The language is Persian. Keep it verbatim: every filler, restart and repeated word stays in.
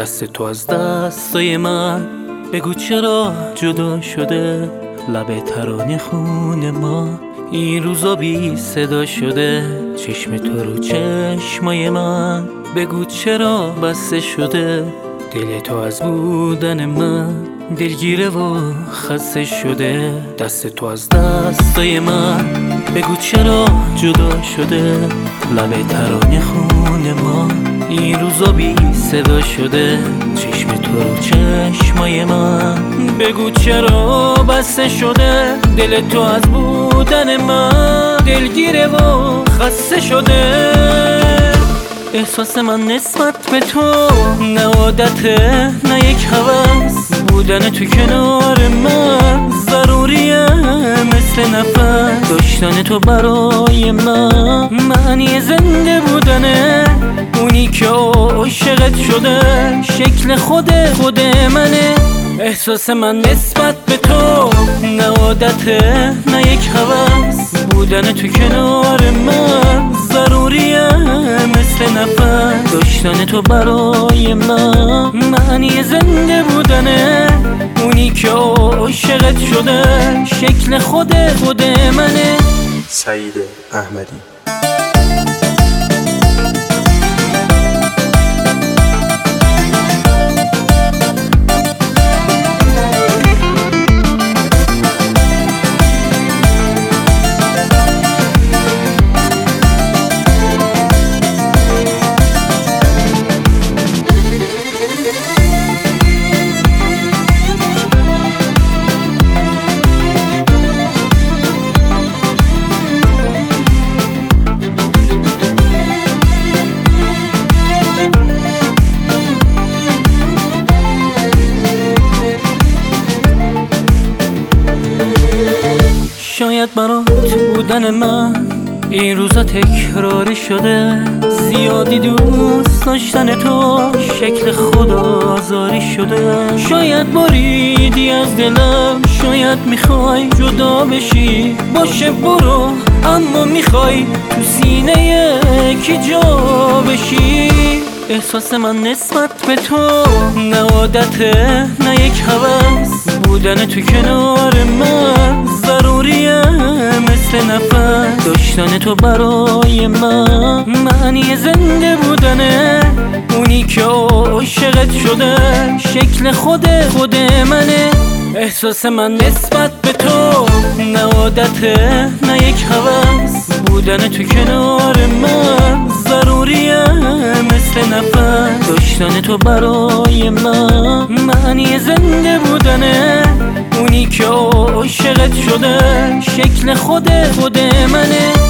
دست تو از دستای من بگو چرا جدا شده، لب ترانه خون ما این روزا بی صدا شده. چشم تو رو چشمای من بگو چرا بسته شده، دل تو از بودن من دلگیره و خسته شده. دست تو از دستای من بگو چرا جدا شده، لب ترانه خون ما این روزا بی صدا شده. چشم تو رو چشمای من بگو چرا بسته شده، دل تو از بودن من دلگیره و خسته شده. احساس من نسبت به تو نه عادته نه یک هوس، بودن تو کنار من ضروریه مثل نفس. داشتن تو برای من معنی زنده بودنه، اونی که عاشقت شده شکل خود خود منه. احساس من نسبت به تو نه عادته نه یک هوس، بودن تو کنار من ضروریه مثل نفس. داشتن تو برای من معنی زنده بودنه، اونی که عاشقت شده شکل خود خود منه. سعید احمدی. شاید برات بودن من این روزا تکراری شده، زیادی دوست داشتن تو شکل خودآزاری شده. شاید بریدی از دلم، شاید میخوای جدا بشی، باشه برو اما میخوای تو سینه کی جا بشی. احساس من نسبت به تو نه عادته نه یک هوس، بودن تو کنار من ضروریه مثل نفس. داشتن تو برای من معنی زنده بودنه، اونی که عاشقت شده شکل خود خود منه. احساس من نسبت به تو نه عادته نه یک هوس، بودن تو کنار من ضروریه مثل نفس. داشتن تو برای من معنی زنده بودنه، اونی که عاشقت شده شکل خود خود منه.